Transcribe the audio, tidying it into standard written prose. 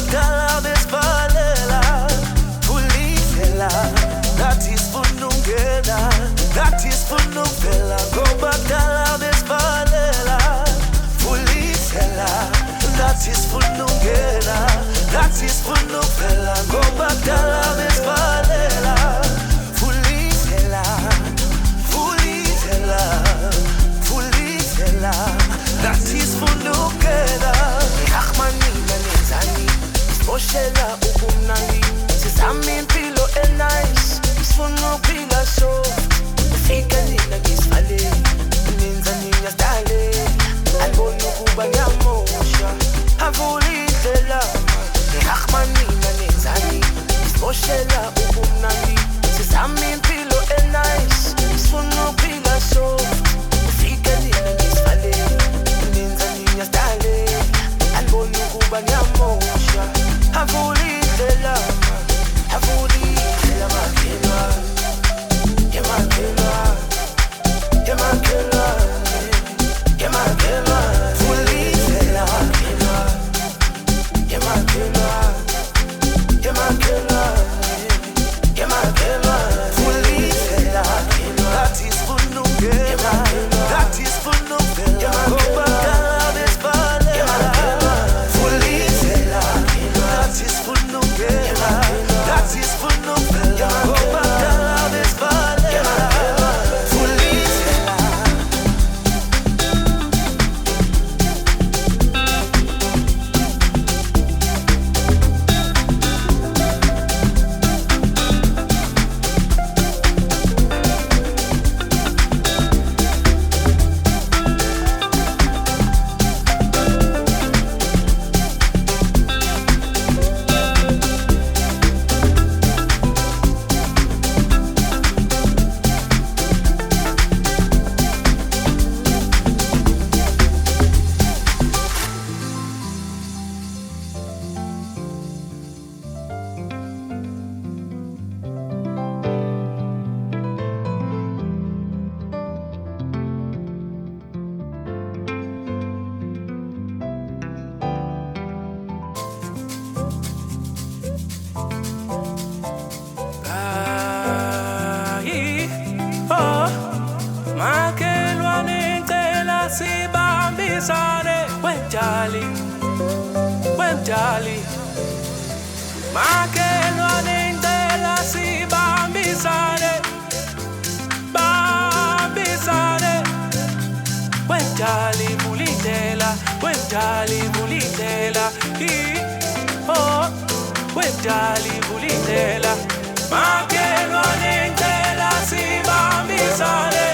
bakala besivalela Pulitela Nathi sifuna ungena Nathi sifuna ukuvela Ngobakala besivalela Pulitela Nathi sifuna ungena Nathi sifuna ukuvela Ngobakala besivalela Pulitela Pulitela Pulitela Nathi sifuna ungena Rahmanina nenzani Simoshela ubumnandi Sizama impilo nice Sifuna ukuphila soft Ufika nina ngisivale Nenza niyastale Albona ukuba ngiyamosha Avula indlela Rahmanina nenzani Simoshela ubumnandi Sizama impilo nice Sifuna ukuphila soft Ufika nina ngisivale Nenza niyastale Albona ukuba ngiyamosha Avula indlela Avula indlela makhelwa Yeah makhelwa Yeah makhelwa Yeah makhelwa Avula indlela makhelwa Yeah makhelwa Yeah makhelwa Yeah makhelwa Avula indlela Nathi sifuna ungena Nathi sifuna ukuvela Ngobakala besivalela Avula indlela Nathi sifuna ungena Nathi sifuna ukuvela Ngobakala besivalela Avula indlela Makhelwane ngicela sibambisane Wemjali Wemjali Makhelwane ngicela sibambisane Bambisane Wemjali vulindlela Wemjali vulindlela Oh Wemjali vulindlela Makhelwane ngicela sibambisane